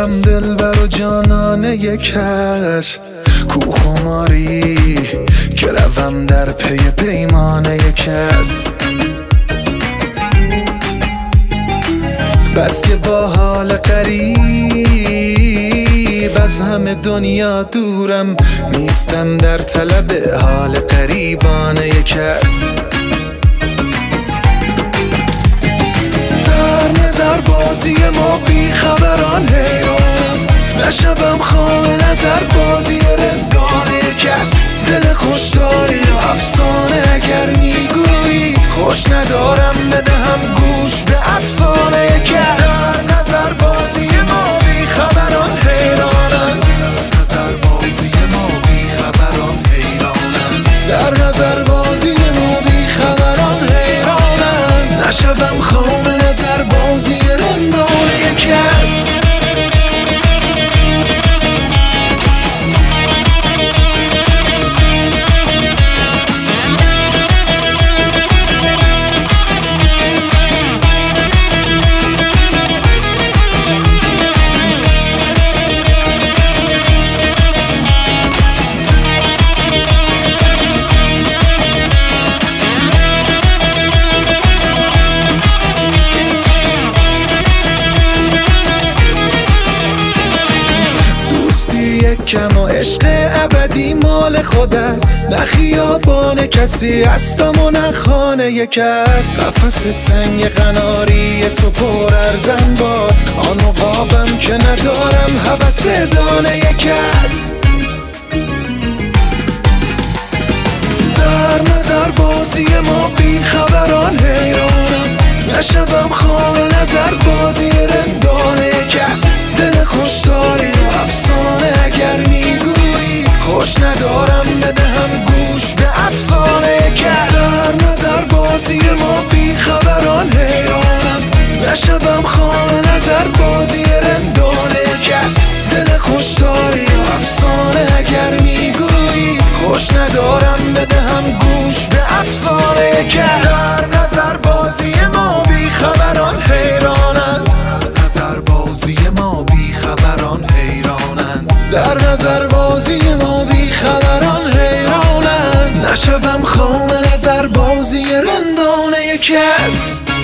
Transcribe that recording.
نشوم دلبر و جانانه کس، کو خماری که روم در پی پیمانه کس. بس که با حال قریب از همه دنیا دورم، نیستم در طلب حال قریبانه کس. در نظر بازی ما بی خبران حیران، نشوم خام نظر بازی رندانه کس. دل خوش داری و افسانه اگر میگویی، خوش ندارم بدهم گوش به افسانه کس. در نظر بازی ما بی خبران حیرانند، نظر بازی ما بی خبران حیرانند. در نظر بازی ما بی خبران حیرانند، نشوم خام نظر بازی رندانه کس. کم و عشق ابدی مال خودت، نه خیابان کسی هستم و نه خانه کس. قفس سنگ قناری تو پر ارزن باد، آن عقابم که ندارم هوس دانه کس. در نظر بازی ما بی خبران حیرانم، نشوم خام نظر بازی رندانه کس. دل خوش داری و افسانه اگر میگویی، خوش ندارم بدهم گوش به افسانه کس. در نظر بازی ما بی خبران حیرانم، نشوم خام نظر بازی رندانه کس. دل خوش داری و افسانه اگر میگویی، خوش ندارم بدهم گوش به افسانه کس. در نظر بازی ما بی خبران حیرانند، نظر بازی ما بی خبران حیرانند. در نظر بازی ما بی خبران حیرانند، نشوم خام نظر بازی رندانه کس.